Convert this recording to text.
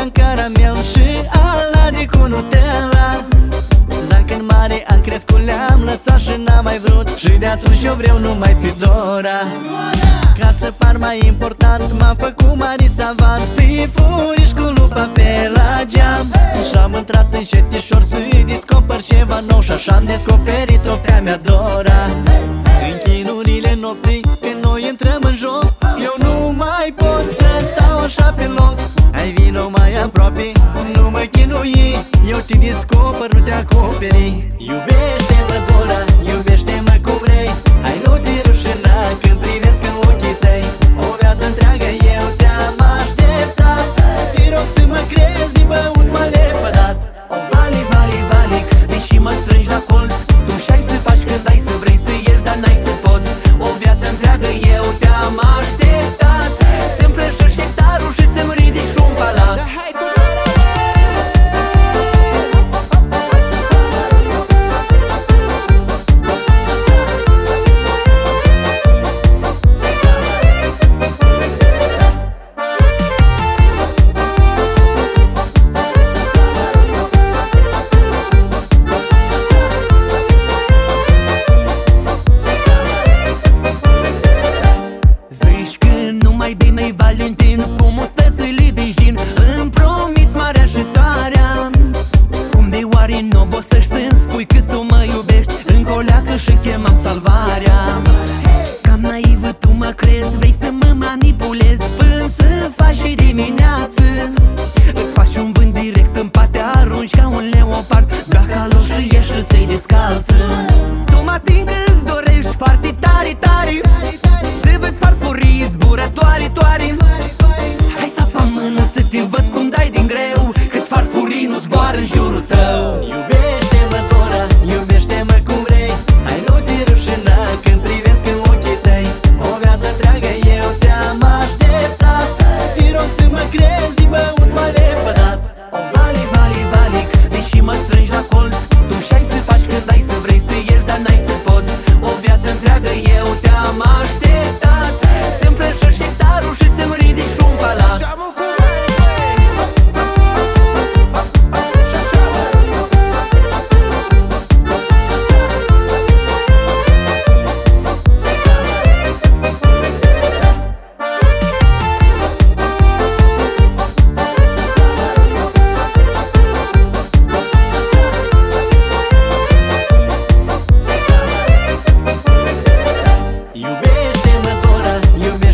în caramel și alade cu Nutella. Dacă în mare am crescut le-am lăsat și n-am mai vrut, și de atunci eu vreau numai pe Dora. Ca să par mai important m-am făcut mari savant, pe furiș cu lupa pe la geam. Și-am intrat în șetișor să-i descoper ceva nou, și așa am descoperit-o pe-a mea Dora. În chinurile nopții, când noi intrăm în joc, eu nu mai pot să stau așa pe loc. Hai vino mai aproape, nu mă chinui, eu te descoper, nu te acoperi. Iubește-mă Dora, iubește-mă cum vrei, hai nu te rușina când privesc în ochii tăi. O viață întreagă eu te-am așteptat, te rog să mă crezi, din băut m-a lepădat. O vali, vali, valic, deși mă strângi la colț, tu și-ai să faci când ai să vrei să ierți, dar n-ai să poți. O viață întreagă eu te-am așteptat, să-mi prăjești hectarul și să-mi ridici un palat. Valentin, cu mustățile de gin, îmi promis marea și soarea. Cum de oare nu obosești să-mi spui că tu mă iubești? Încă o leacă și chemam salvarea. Cam naivă tu mă crezi, vrei să mă manipulezi până să faci și dimineață. Îți faci un vânt direct în pate, arunci ca un leopard, dacă alo și ieși și ți-ai descalță. Tu mă ating, îți dorești foarte tare, tare, să vezi farfurii zburătoare, toare. Hai să apă mână să te văd cum dai din greu, cât farfurii nu zboară în jurul tău. Iubește-mă Dora, iubește-mă cum vrei, hai nu te rușina când privesc în ochii tăi. O viață întreagă eu te-am așteptat, te rog să mă crezi, din băut m-a lepădat. O vali, vali, valic, deși mă strângi la colț, tu și-ai să faci când ai să vrei să ierți, dar n-ai să poți. O viață întreagă eu te-am așteptat, să-mi prăjești hectarul și să-mi ridici un palat. Iubește-mă Dora, iubește-mă